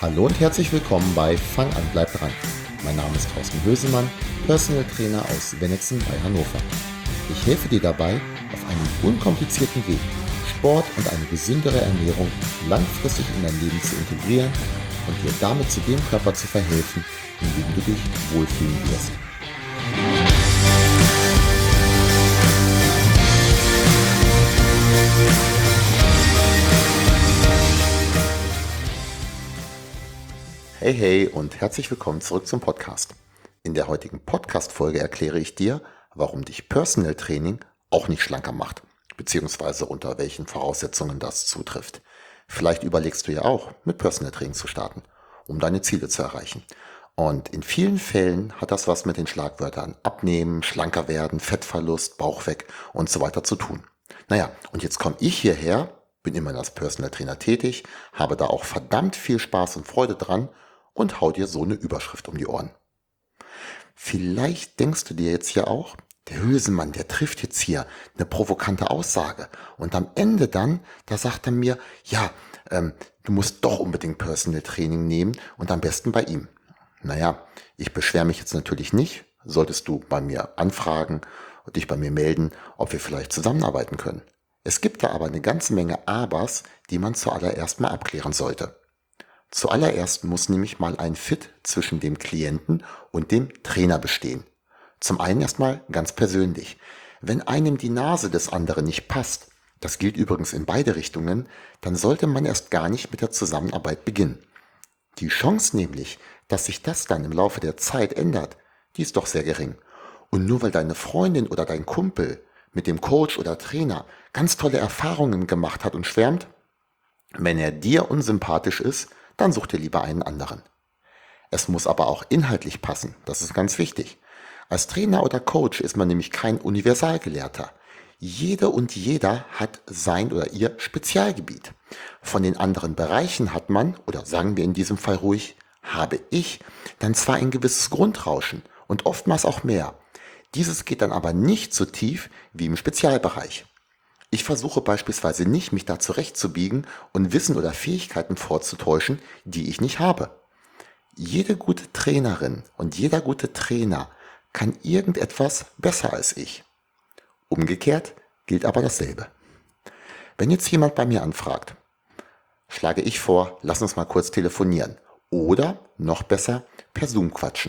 Hallo und herzlich willkommen bei Fang an, bleib dran. Mein Name ist Thorsten Hösemann, Personal Trainer aus Wennetzen bei Hannover. Ich helfe dir dabei, auf einem unkomplizierten Weg Sport und eine gesündere Ernährung langfristig in dein Leben zu integrieren und dir damit zu dem Körper zu verhelfen, in dem du dich wohlfühlen wirst. Hey und herzlich willkommen zurück zum Podcast. In der heutigen Podcast-Folge erkläre ich dir, warum dich Personal Training auch nicht schlanker macht, beziehungsweise unter welchen Voraussetzungen das zutrifft. Vielleicht überlegst du ja auch, mit Personal Training zu starten, um deine Ziele zu erreichen. Und in vielen Fällen hat das was mit den Schlagwörtern Abnehmen, schlanker werden, Fettverlust, Bauch weg und so weiter zu tun. Naja, und jetzt komme ich hierher, bin immerhin als Personal Trainer tätig, habe da auch verdammt viel Spaß und Freude dran und hau dir so eine Überschrift um die Ohren. Vielleicht denkst du dir jetzt ja auch, der Hösemann, der trifft jetzt hier eine provokante Aussage und am Ende dann, da sagt er mir, ja, du musst doch unbedingt Personal Training nehmen und am besten bei ihm. Naja, ich beschwere mich jetzt natürlich nicht, solltest du bei mir anfragen und dich bei mir melden, ob wir vielleicht zusammenarbeiten können. Es gibt da aber eine ganze Menge Abers, die man zuallererst mal abklären sollte. Zuallererst muss nämlich mal ein Fit zwischen dem Klienten und dem Trainer bestehen. Zum einen erstmal ganz persönlich. Wenn einem die Nase des anderen nicht passt, das gilt übrigens in beide Richtungen, dann sollte man erst gar nicht mit der Zusammenarbeit beginnen. Die Chance nämlich, dass sich das dann im Laufe der Zeit ändert, die ist doch sehr gering. Und nur weil deine Freundin oder dein Kumpel mit dem Coach oder Trainer ganz tolle Erfahrungen gemacht hat und schwärmt, wenn er dir unsympathisch ist, dann such dir lieber einen anderen. Es muss aber auch inhaltlich passen, das ist ganz wichtig. Als Trainer oder Coach ist man nämlich kein Universalgelehrter. Jede und jeder hat sein oder ihr Spezialgebiet. Von den anderen Bereichen hat man, oder sagen wir in diesem Fall ruhig, habe ich, dann zwar ein gewisses Grundrauschen und oftmals auch mehr. Dieses geht dann aber nicht so tief wie im Spezialbereich. Ich versuche beispielsweise nicht, mich da zurechtzubiegen und Wissen oder Fähigkeiten vorzutäuschen, die ich nicht habe. Jede gute Trainerin und jeder gute Trainer kann irgendetwas besser als ich. Umgekehrt gilt aber dasselbe. Wenn jetzt jemand bei mir anfragt, schlage ich vor, lass uns mal kurz telefonieren oder, noch besser, per Zoom quatschen.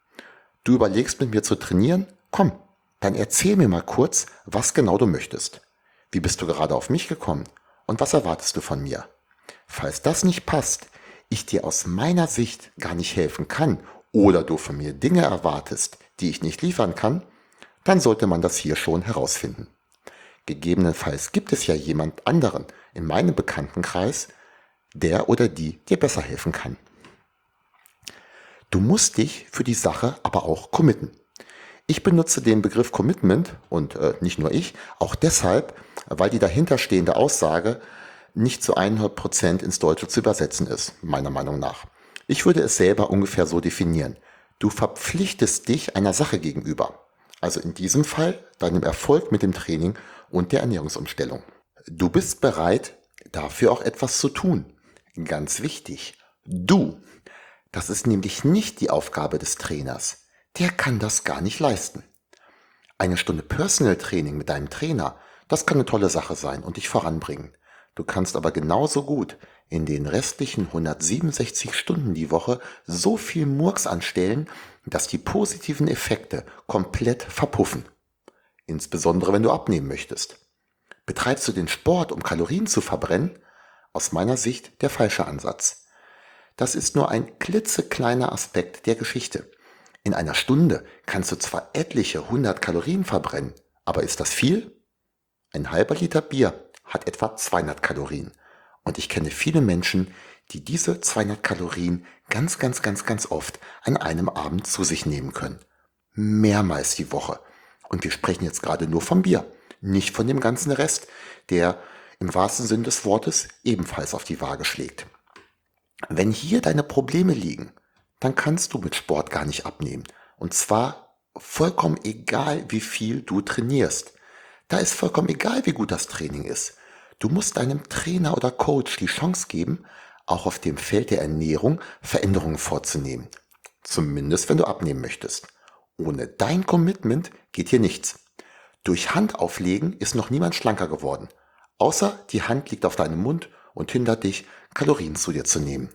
Du überlegst mit mir zu trainieren? Komm, dann erzähl mir mal kurz, was genau du möchtest. Wie bist du gerade auf mich gekommen? Und was erwartest du von mir? Falls das nicht passt, ich dir aus meiner Sicht gar nicht helfen kann oder du von mir Dinge erwartest, die ich nicht liefern kann, dann sollte man das hier schon herausfinden. Gegebenenfalls gibt es ja jemand anderen in meinem Bekanntenkreis, der oder die dir besser helfen kann. Du musst dich für die Sache aber auch committen. Ich benutze den Begriff Commitment und nicht nur ich, auch deshalb, weil die dahinterstehende Aussage nicht zu 100% ins Deutsche zu übersetzen ist, meiner Meinung nach. Ich würde es selber ungefähr so definieren. Du verpflichtest dich einer Sache gegenüber. Also in diesem Fall deinem Erfolg mit dem Training und der Ernährungsumstellung. Du bist bereit, dafür auch etwas zu tun. Ganz wichtig, du. Das ist nämlich nicht die Aufgabe des Trainers. Der kann das gar nicht leisten. Eine Stunde Personal Training mit deinem Trainer, das kann eine tolle Sache sein und dich voranbringen. Du kannst aber genauso gut in den restlichen 167 Stunden die Woche so viel Murks anstellen, dass die positiven Effekte komplett verpuffen. Insbesondere wenn du abnehmen möchtest. Betreibst du den Sport, um Kalorien zu verbrennen? Aus meiner Sicht der falsche Ansatz. Das ist nur ein klitzekleiner Aspekt der Geschichte. In einer Stunde kannst du zwar etliche 100 Kalorien verbrennen, aber ist das viel? Ein halber Liter Bier hat etwa 200 Kalorien. Und ich kenne viele Menschen, die diese 200 Kalorien ganz oft an einem Abend zu sich nehmen können. Mehrmals die Woche. Und wir sprechen jetzt gerade nur vom Bier, nicht von dem ganzen Rest, der im wahrsten Sinn des Wortes ebenfalls auf die Waage schlägt. Wenn hier deine Probleme liegen, dann kannst du mit Sport gar nicht abnehmen. Und zwar vollkommen egal, wie viel du trainierst. Da ist vollkommen egal, wie gut das Training ist. Du musst deinem Trainer oder Coach die Chance geben, auch auf dem Feld der Ernährung Veränderungen vorzunehmen. Zumindest wenn du abnehmen möchtest. Ohne dein Commitment geht hier nichts. Durch Handauflegen ist noch niemand schlanker geworden. Außer die Hand liegt auf deinem Mund und hindert dich, Kalorien zu dir zu nehmen.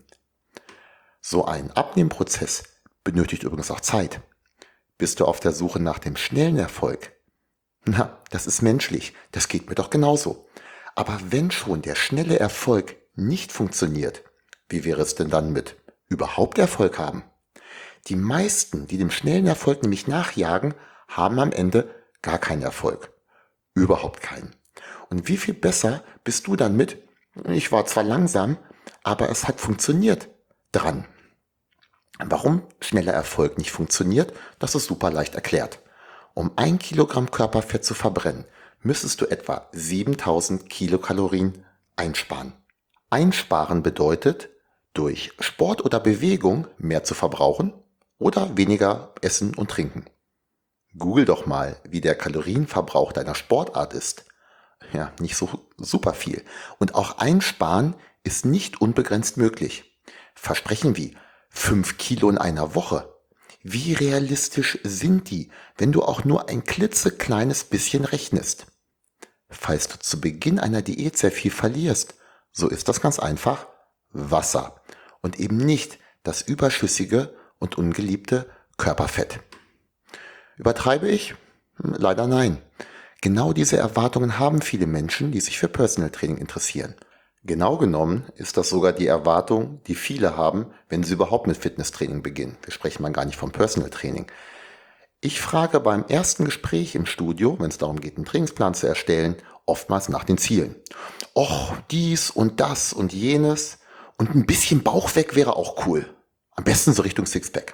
So ein Abnehmprozess benötigt übrigens auch Zeit. Bist du auf der Suche nach dem schnellen Erfolg? Na, das ist menschlich, das geht mir doch genauso. Aber wenn schon der schnelle Erfolg nicht funktioniert, wie wäre es denn dann mit überhaupt Erfolg haben? Die meisten, die dem schnellen Erfolg nämlich nachjagen, haben am Ende gar keinen Erfolg. Überhaupt keinen. Und wie viel besser bist du dann mit, ich war zwar langsam, aber es hat funktioniert, dran? Warum schneller Erfolg nicht funktioniert, das ist super leicht erklärt. Um 1 Kilogramm Körperfett zu verbrennen, müsstest du etwa 7000 Kilokalorien einsparen. Einsparen bedeutet, durch Sport oder Bewegung mehr zu verbrauchen oder weniger essen und trinken. Google doch mal, wie der Kalorienverbrauch deiner Sportart ist. Ja, nicht so super viel. Und auch einsparen ist nicht unbegrenzt möglich. Versprechen wie 5 Kilo in einer Woche. Wie realistisch sind die, wenn du auch nur ein klitzekleines bisschen rechnest? Falls du zu Beginn einer Diät sehr viel verlierst, so ist das ganz einfach Wasser und eben nicht das überschüssige und ungeliebte Körperfett. Übertreibe ich? Leider nein. Genau diese Erwartungen haben viele Menschen, die sich für Personal Training interessieren. Genau genommen ist das sogar die Erwartung, die viele haben, wenn sie überhaupt mit Fitnesstraining beginnen. Wir sprechen mal gar nicht vom Personal Training. Ich frage beim ersten Gespräch im Studio, wenn es darum geht, einen Trainingsplan zu erstellen, oftmals nach den Zielen. Och, dies und das und jenes und ein bisschen Bauch weg wäre auch cool. Am besten so Richtung Sixpack.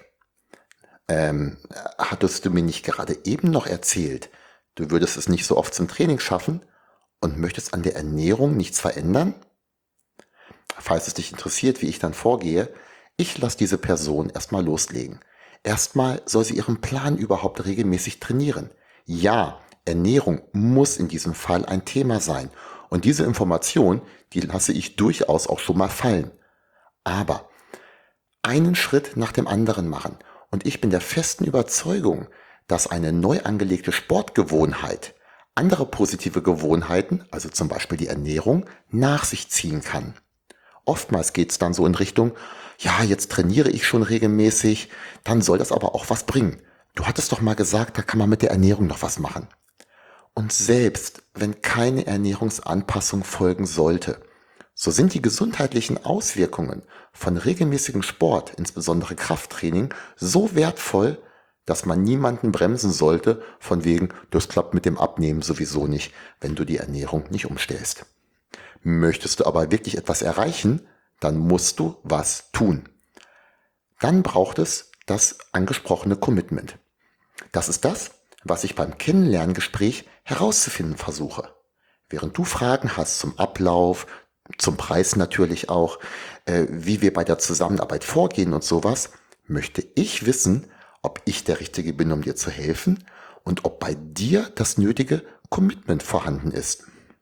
Hattest du mir nicht gerade eben noch erzählt, du würdest es nicht so oft zum Training schaffen und möchtest an der Ernährung nichts verändern? Falls es dich interessiert, wie ich dann vorgehe, ich lasse diese Person erstmal loslegen. Erstmal soll sie ihren Plan überhaupt regelmäßig trainieren. Ja, Ernährung muss in diesem Fall ein Thema sein. Und diese Information, die lasse ich durchaus auch schon mal fallen. Aber einen Schritt nach dem anderen machen. Und ich bin der festen Überzeugung, dass eine neu angelegte Sportgewohnheit andere positive Gewohnheiten, also zum Beispiel die Ernährung, nach sich ziehen kann. Oftmals geht es dann so in Richtung, ja, jetzt trainiere ich schon regelmäßig, dann soll das aber auch was bringen. Du hattest doch mal gesagt, da kann man mit der Ernährung noch was machen. Und selbst wenn keine Ernährungsanpassung folgen sollte, so sind die gesundheitlichen Auswirkungen von regelmäßigem Sport, insbesondere Krafttraining, so wertvoll, dass man niemanden bremsen sollte, von wegen, das klappt mit dem Abnehmen sowieso nicht, wenn du die Ernährung nicht umstellst. Möchtest du aber wirklich etwas erreichen, dann musst du was tun. Dann braucht es das angesprochene Commitment. Das ist das, was ich beim Kennenlerngespräch herauszufinden versuche. Während du Fragen hast zum Ablauf, zum Preis natürlich auch, wie wir bei der Zusammenarbeit vorgehen und sowas, möchte ich wissen, ob ich der Richtige bin, um dir zu helfen und ob bei dir das nötige Commitment vorhanden ist.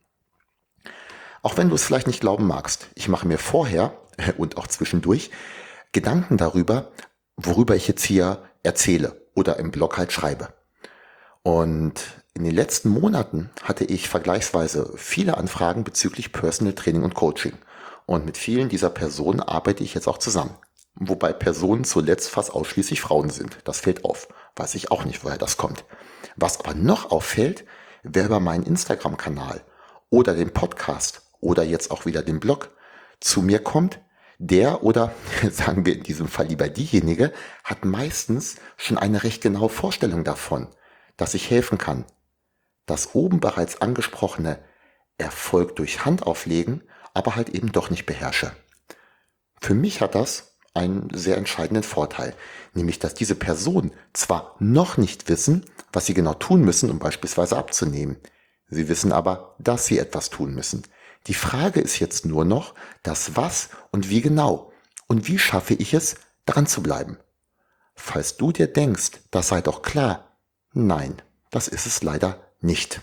Auch wenn du es vielleicht nicht glauben magst, ich mache mir vorher und auch zwischendurch Gedanken darüber, worüber ich jetzt hier erzähle oder im Blog halt schreibe. Und in den letzten Monaten hatte ich vergleichsweise viele Anfragen bezüglich Personal Training und Coaching. Und mit vielen dieser Personen arbeite ich jetzt auch zusammen. Wobei Personen zuletzt fast ausschließlich Frauen sind. Das fällt auf. Weiß ich auch nicht, woher das kommt. Was aber noch auffällt, wer über meinen Instagram-Kanal oder den Podcast oder jetzt auch wieder den Blog zu mir kommt, der oder sagen wir in diesem Fall lieber diejenige, hat meistens schon eine recht genaue Vorstellung davon, dass ich helfen kann. Das oben bereits angesprochene Erfolg durch Handauflegen, aber halt eben doch nicht beherrsche. Für mich hat das einen sehr entscheidenden Vorteil, nämlich dass diese Personen zwar noch nicht wissen, was sie genau tun müssen, um beispielsweise abzunehmen. Sie wissen aber, dass sie etwas tun müssen. Die Frage ist jetzt nur noch, das was und wie genau und wie schaffe ich es, dran zu bleiben. Falls du dir denkst, das sei doch klar, nein, das ist es leider nicht.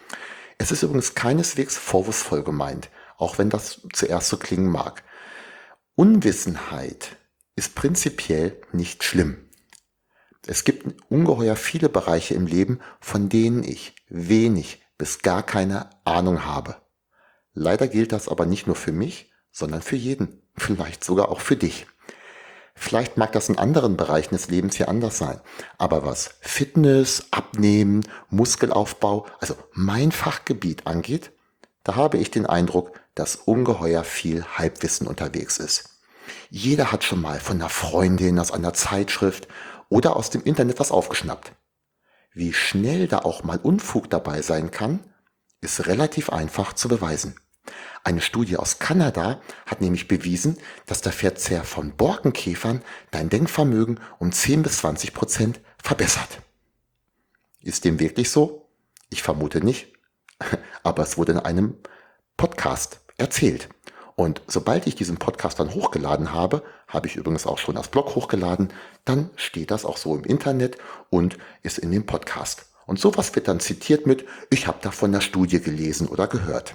Es ist übrigens keineswegs vorwurfsvoll gemeint, auch wenn das zuerst so klingen mag. Unwissenheit ist prinzipiell nicht schlimm. Es gibt ungeheuer viele Bereiche im Leben, von denen ich wenig bis gar keine Ahnung habe. Leider gilt das aber nicht nur für mich, sondern für jeden, vielleicht sogar auch für dich. Vielleicht mag das in anderen Bereichen des Lebens hier anders sein, aber was Fitness, Abnehmen, Muskelaufbau, also mein Fachgebiet angeht, da habe ich den Eindruck, dass ungeheuer viel Halbwissen unterwegs ist. Jeder hat schon mal von einer Freundin aus einer Zeitschrift oder aus dem Internet was aufgeschnappt. Wie schnell da auch mal Unfug dabei sein kann, ist relativ einfach zu beweisen. Eine Studie aus Kanada hat nämlich bewiesen, dass der Verzehr von Borkenkäfern dein Denkvermögen um 10 bis 20% verbessert. Ist dem wirklich so? Ich vermute nicht, aber es wurde in einem Podcast erzählt. Und sobald ich diesen Podcast dann hochgeladen habe, habe ich übrigens auch schon das Blog hochgeladen, dann steht das auch so im Internet und ist in dem Podcast. Und sowas wird dann zitiert mit, ich habe da von der Studie gelesen oder gehört.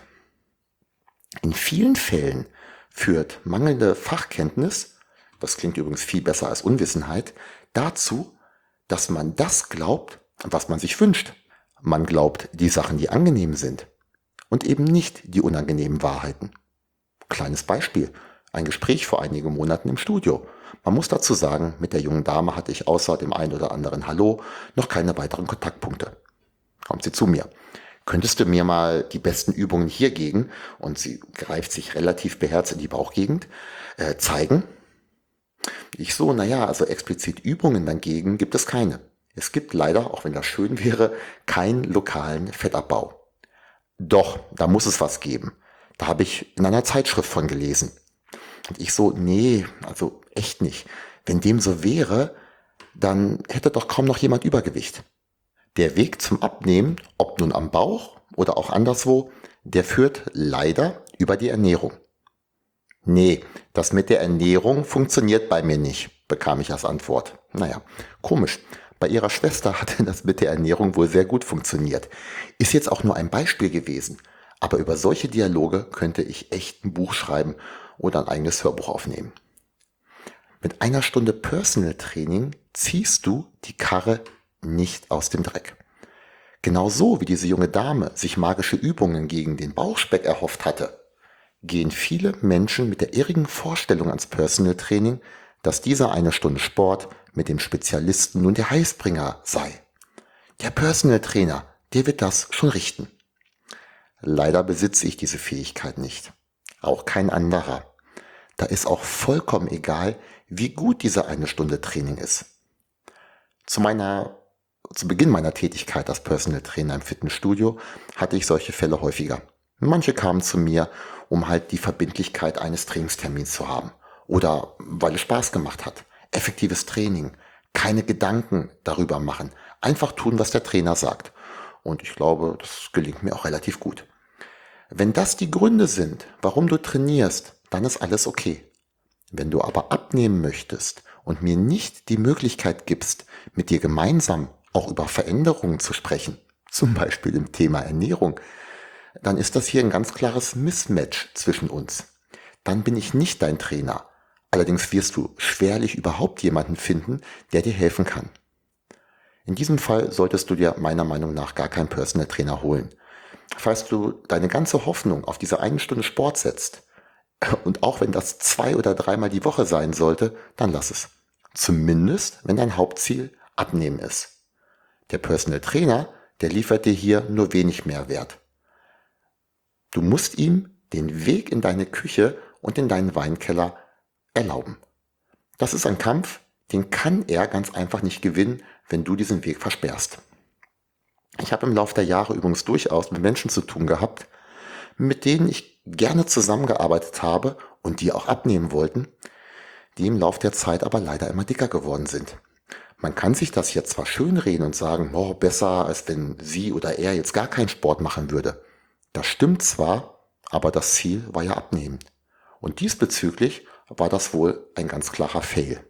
In vielen Fällen führt mangelnde Fachkenntnis, das klingt übrigens viel besser als Unwissenheit, dazu, dass man das glaubt, was man sich wünscht. Man glaubt die Sachen, die angenehm sind und eben nicht die unangenehmen Wahrheiten. Kleines Beispiel, ein Gespräch vor einigen Monaten im Studio. Man muss dazu sagen, mit der jungen Dame hatte ich außer dem einen oder anderen Hallo noch keine weiteren Kontaktpunkte. Kommt sie zu mir. Könntest du mir mal die besten Übungen hier gegen, und sie greift sich relativ beherzt in die Bauchgegend, zeigen? Ich so, also explizit Übungen dagegen gibt es keine. Es gibt leider, auch wenn das schön wäre, keinen lokalen Fettabbau. Doch, da muss es was geben. Da habe ich in einer Zeitschrift von gelesen. Und ich so, nee, also echt nicht. Wenn dem so wäre, dann hätte doch kaum noch jemand Übergewicht. Der Weg zum Abnehmen, ob nun am Bauch oder auch anderswo, der führt leider über die Ernährung. Nee, das mit der Ernährung funktioniert bei mir nicht, bekam ich als Antwort. Komisch. Bei ihrer Schwester hatte das mit der Ernährung wohl sehr gut funktioniert. Ist jetzt auch nur ein Beispiel gewesen. Aber über solche Dialoge könnte ich echt ein Buch schreiben oder ein eigenes Hörbuch aufnehmen. Mit einer Stunde Personal Training ziehst du die Karre nicht aus dem Dreck. Genauso wie diese junge Dame sich magische Übungen gegen den Bauchspeck erhofft hatte, gehen viele Menschen mit der irrigen Vorstellung ans Personal Training, dass diese eine Stunde Sport mit dem Spezialisten nun der Heilsbringer sei. Der Personal Trainer, der wird das schon richten. Leider besitze ich diese Fähigkeit nicht. Auch kein anderer. Da ist auch vollkommen egal, wie gut diese eine Stunde Training ist. Zu Beginn meiner Tätigkeit als Personal Trainer im Fitnessstudio hatte ich solche Fälle häufiger. Manche kamen zu mir, um halt die Verbindlichkeit eines Trainingstermins zu haben. Oder weil es Spaß gemacht hat. Effektives Training. Keine Gedanken darüber machen. Einfach tun, was der Trainer sagt. Und ich glaube, das gelingt mir auch relativ gut. Wenn das die Gründe sind, warum du trainierst, dann ist alles okay. Wenn du aber abnehmen möchtest und mir nicht die Möglichkeit gibst, mit dir gemeinsam auch über Veränderungen zu sprechen, zum Beispiel im Thema Ernährung, dann ist das hier ein ganz klares Mismatch zwischen uns. Dann bin ich nicht dein Trainer. Allerdings wirst du schwerlich überhaupt jemanden finden, der dir helfen kann. In diesem Fall solltest du dir meiner Meinung nach gar keinen Personal Trainer holen. Falls du deine ganze Hoffnung auf diese eine Stunde Sport setzt, und auch wenn das 2 oder 3-mal die Woche sein sollte, dann lass es. Zumindest, wenn dein Hauptziel Abnehmen ist. Der Personal Trainer, der liefert dir hier nur wenig Mehrwert. Du musst ihm den Weg in deine Küche und in deinen Weinkeller erlauben. Das ist ein Kampf, den kann er ganz einfach nicht gewinnen, wenn du diesen Weg versperrst. Ich habe im Laufe der Jahre übrigens durchaus mit Menschen zu tun gehabt, mit denen ich gerne zusammengearbeitet habe und die auch abnehmen wollten, die im Laufe der Zeit aber leider immer dicker geworden sind. Man kann sich das jetzt zwar schönreden und sagen, besser als wenn sie oder er jetzt gar keinen Sport machen würde. Das stimmt zwar, aber das Ziel war ja abnehmen. Und diesbezüglich war das wohl ein ganz klarer Fail.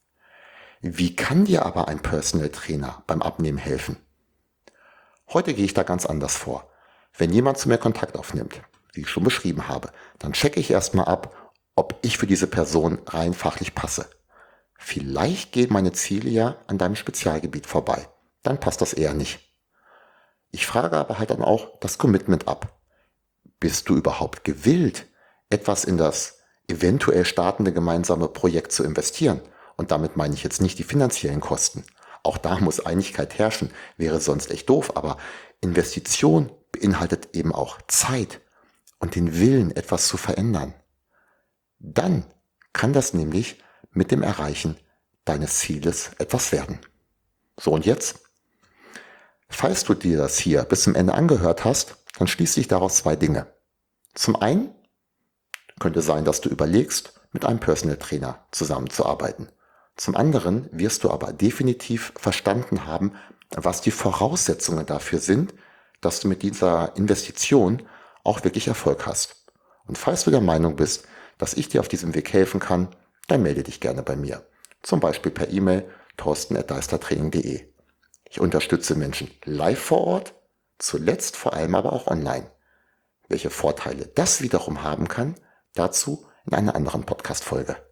Wie kann dir aber ein Personal Trainer beim Abnehmen helfen? Heute gehe ich da ganz anders vor. Wenn jemand zu mir Kontakt aufnimmt, wie ich schon beschrieben habe, dann checke ich erstmal ab, ob ich für diese Person rein fachlich passe. Vielleicht gehen meine Ziele ja an deinem Spezialgebiet vorbei. Dann passt das eher nicht. Ich frage aber halt dann auch das Commitment ab. Bist du überhaupt gewillt, etwas in das eventuell startende gemeinsame Projekt zu investieren? Und damit meine ich jetzt nicht die finanziellen Kosten. Auch da muss Einigkeit herrschen, wäre sonst echt doof, aber Investition beinhaltet eben auch Zeit und den Willen, etwas zu verändern. Dann kann das nämlich mit dem Erreichen deines Zieles etwas werden. So, und jetzt? Falls du dir das hier bis zum Ende angehört hast, dann schließt sich daraus zwei Dinge. Zum einen könnte sein, dass du überlegst, mit einem Personal Trainer zusammenzuarbeiten. Zum anderen wirst du aber definitiv verstanden haben, was die Voraussetzungen dafür sind, dass du mit dieser Investition auch wirklich Erfolg hast. Und falls du der Meinung bist, dass ich dir auf diesem Weg helfen kann, dann melde dich gerne bei mir. Zum Beispiel per E-Mail torsten@deistertraining.de. Ich unterstütze Menschen live vor Ort, zuletzt vor allem aber auch online. Welche Vorteile das wiederum haben kann, dazu in einer anderen Podcast-Folge.